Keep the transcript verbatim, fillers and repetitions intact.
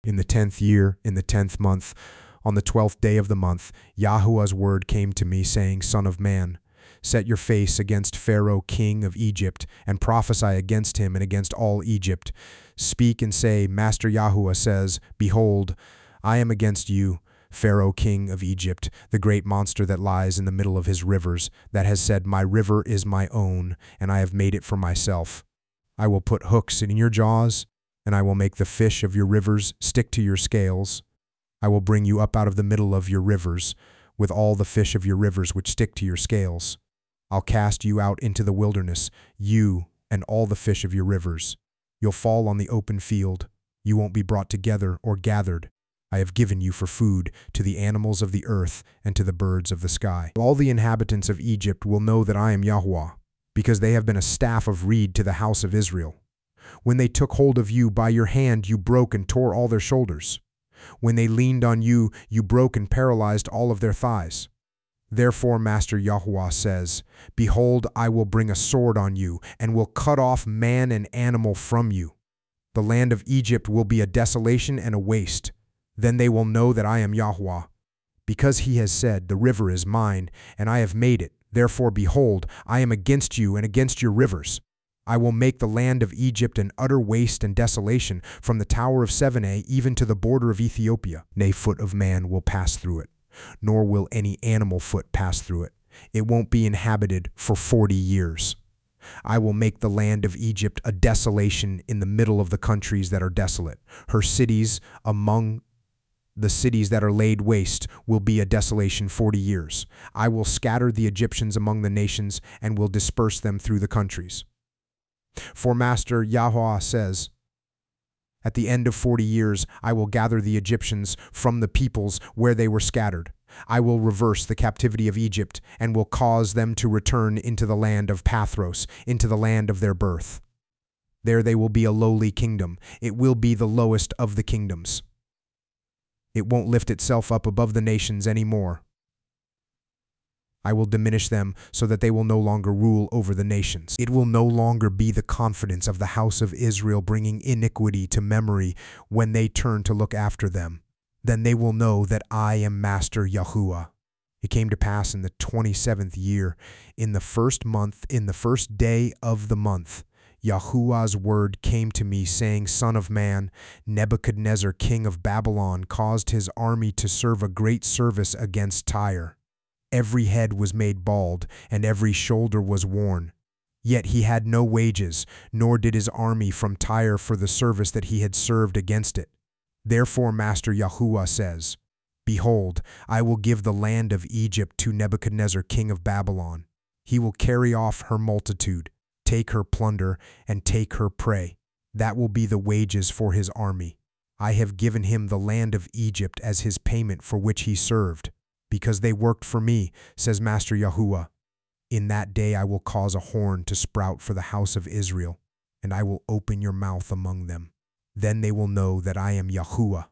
In the tenth year, in the tenth month, on the twelfth day of the month, Yahuwah's word came to me, saying, Son of man, set your face against Pharaoh king of Egypt, and prophesy against him and against all Egypt. Speak and say, Master Yahuwah says, Behold, I am against you, Pharaoh king of Egypt, the great monster that lies in the middle of his rivers, that has said, My river is my own, and I have made it for myself. I will put hooks in your jaws, and I will make the fish of your rivers stick to your scales. I will bring you up out of the middle of your rivers, with all the fish of your rivers which stick to your scales. I'll cast you out into the wilderness, you and all the fish of your rivers. You'll fall on the open field. You won't be brought together or gathered. I have given you for food to the animals of the earth and to the birds of the sky. All the inhabitants of Egypt will know that I am Yahuwah, because they have been a staff of reed to the house of Israel. When they took hold of you by your hand, you broke and tore all their shoulders. When they leaned on you, you broke and paralyzed all of their thighs. Therefore, Master Yahuwah says, Behold, I will bring a sword on you, and will cut off man and animal from you. The land of Egypt will be a desolation and a waste. Then they will know that I am Yahuwah. Because he has said, The river is mine, and I have made it. Therefore, behold, I am against you and against your rivers. I will make the land of Egypt an utter waste and desolation, from the tower of Sevene even to the border of Ethiopia. Nay, foot of man will pass through it, nor will any animal foot pass through it. It won't be inhabited for forty years. I will make the land of Egypt a desolation in the middle of the countries that are desolate. Her cities among the cities that are laid waste will be a desolation forty years. I will scatter the Egyptians among the nations and will disperse them through the countries. For Master Yahuwah says, At the end of forty years, I will gather the Egyptians from the peoples where they were scattered. I will reverse the captivity of Egypt and will cause them to return into the land of Pathros, into the land of their birth. There they will be a lowly kingdom. It will be the lowest of the kingdoms. It won't lift itself up above the nations anymore. I will diminish them so that they will no longer rule over the nations. It will no longer be the confidence of the house of Israel bringing iniquity to memory when they turn to look after them. Then they will know that I am Master Yahuwah. It came to pass in the twenty-seventh year, in the first month, in the first day of the month, Yahuwah's word came to me, saying, Son of man, Nebuchadnezzar, king of Babylon, caused his army to serve a great service against Tyre. Every head was made bald, and every shoulder was worn. Yet he had no wages, nor did his army from Tyre for the service that he had served against it. Therefore Master Yahuwah says, Behold, I will give the land of Egypt to Nebuchadnezzar, king of Babylon. He will carry off her multitude, take her plunder, and take her prey. That will be the wages for his army. I have given him the land of Egypt as his payment for which he served, because they worked for me, says Master Yahuwah. In that day I will cause a horn to sprout for the house of Israel, and I will open your mouth among them. Then they will know that I am Yahuwah.